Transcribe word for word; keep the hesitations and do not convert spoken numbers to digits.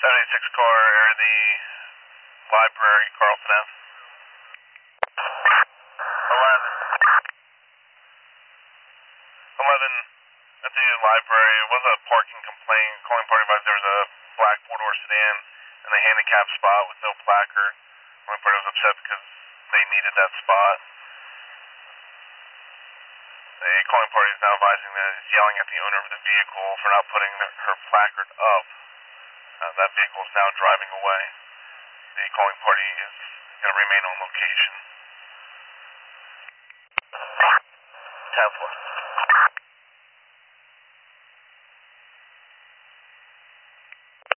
seventy-six car, area the library, Carlton Ave. eleven. eleven at the library. It was a parking complaint. Calling party advised there was a black four-door sedan in the handicap spot with no placard. Calling party was upset because they needed that spot. The calling party is now advising that it's yelling at the owner of the vehicle for not putting her placard up. Uh, that vehicle is now driving away. The calling party is going to remain on location. ten four.